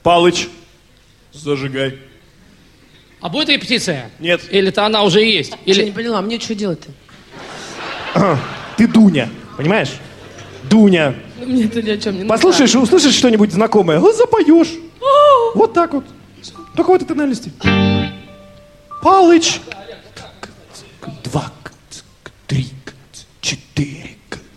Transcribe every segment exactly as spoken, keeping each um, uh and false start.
Палыч, зажигай. А будет репетиция? Нет. Или-то она уже есть? Или... Я не поняла, мне что делать-то? Ты Дуня, понимаешь? Дуня. Мне это ни о чем не нужно. Послушаешь, услышишь что-нибудь знакомое, вот запоешь. Вот так вот. Только в этой тональности. Палыч. Два, три, четыре.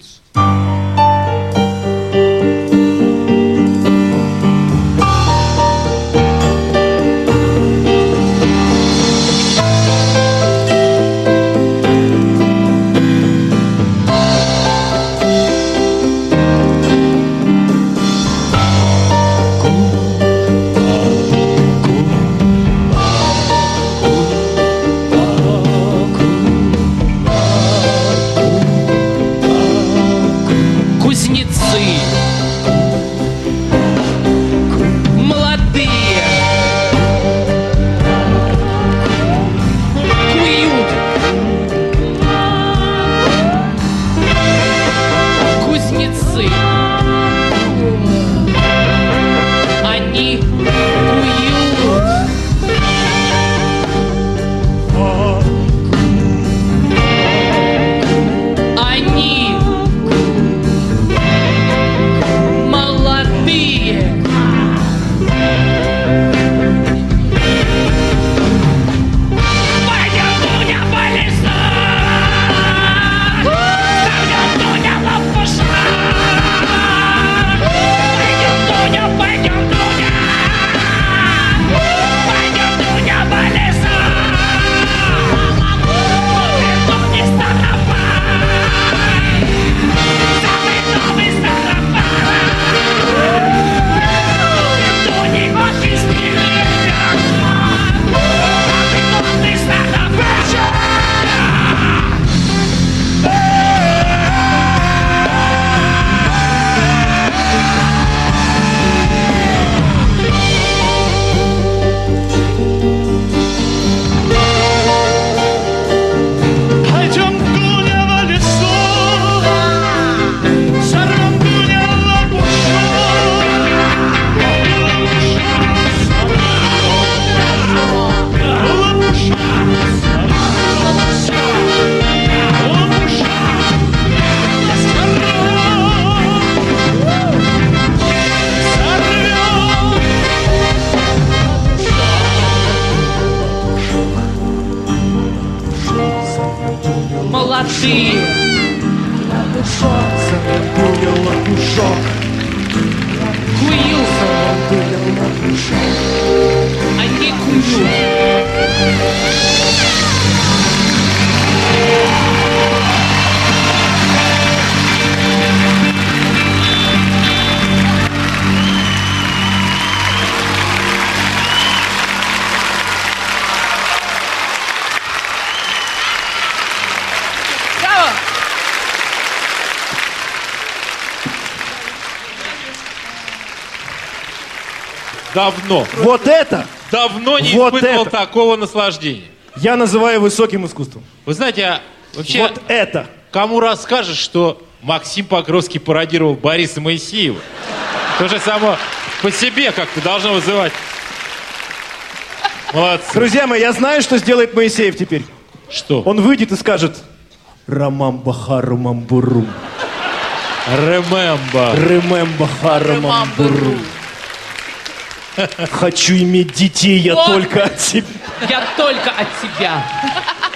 Давно. Вот это? Давно не вот испытывал это. такого наслаждения. Я называю высоким искусством. Вы знаете, а вообще... Вот это. Кому расскажешь, что Максим Покровский пародировал Бориса Моисеева? То же само по себе как-то должно вызывать. Молодцы. Друзья мои, я знаю, что сделает Моисеев теперь. Что? Он выйдет и скажет: Рамамба харумамбурум. Ремемба. Ремемба харумамбурум. Хочу иметь детей я Вот. только от тебя. Я только от тебя.